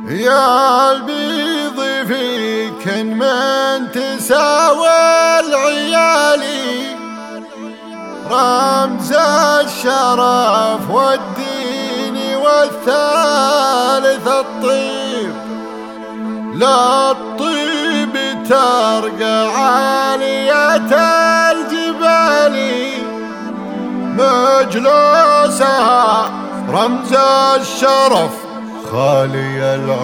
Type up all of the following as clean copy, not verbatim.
يا البيض فيك من تساوى العيالي، رمز الشرف والدين والثالث الطيب. لا الطيب ترقى عالية الجبال، مجلسها رمز الشرف خالي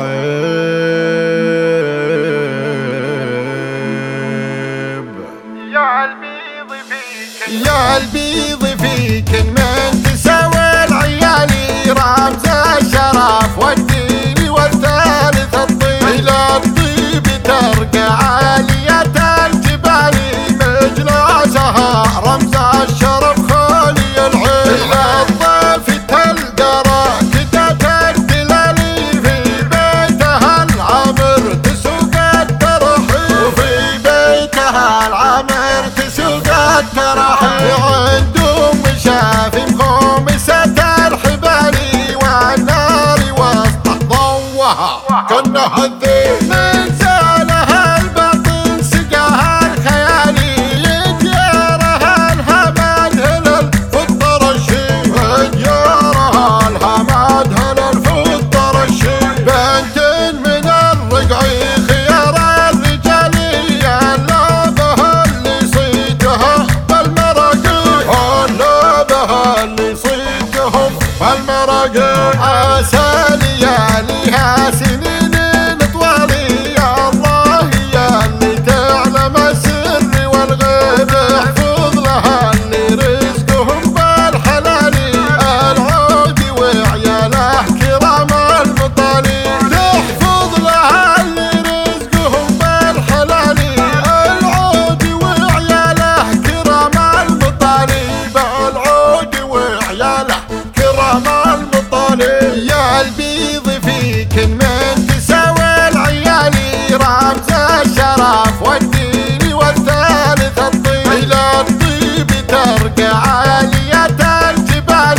العيب. يا البيض فيك من تساوي العيالي، رمز الشرف والدين والثالث الطيب. إلى الطيب ترقى عالية الجبال، مجلسها رمز الشرف خالي العيب. إلى الضيف تلقى راكدة الدلالي، في بيتها العمر تسوق الترحيب، وفي بيتها العمر تسوق الترحيب. عندهم شافي مخومسة الحبال، والنار وسط ضوها كأنها الذيب. من زالها الباطن سقاها الخيالي، يديارها الهماد هلال فطر الشيب. يديارها الهماد هلال فطر الشيب. بنت من الرقع خيار الرجال، اللابها اللي صيدها بالمراقي، اللابها اللي صيدهم بالمراقي. عسى لياليها سنين طوالي، يا الله يا اللي تعلم السر والغيب، احفظ لها اللي رزقهم بالحلال، العود وعياله كرام المطالي. تحفظ لها اللي رزقهم بالحلال، العود وعياله كرام المطالي، العود وعياله كرام المطالي. يا البيض فيك من تساوي العيالي، رمز الشرف والدين والثالث الطيب. إلى الطيب ترقى عالية الجبال،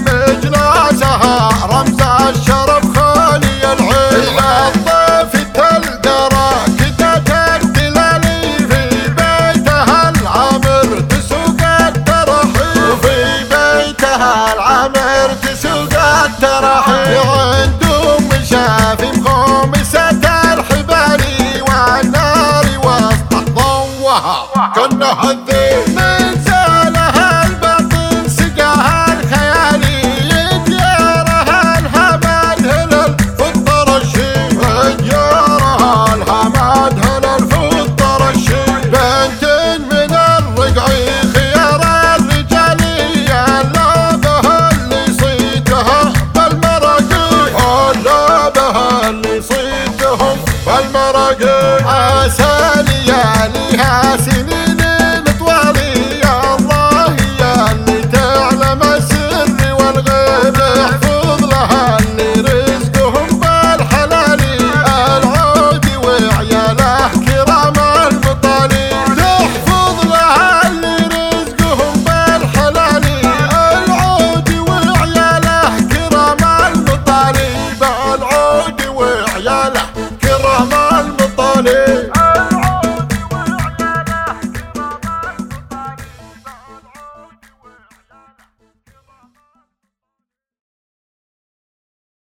مجلسها رمز الشرف خالي العيب. إلى الضيف تلقى راكدة الدلالي، في بيتها العمر تسوق الترحيب، وفي بيتها العمر تسوق الترحيب. عندهم شافي مخومسة الحبال، والنار وسط ضوها كأنها الذيب.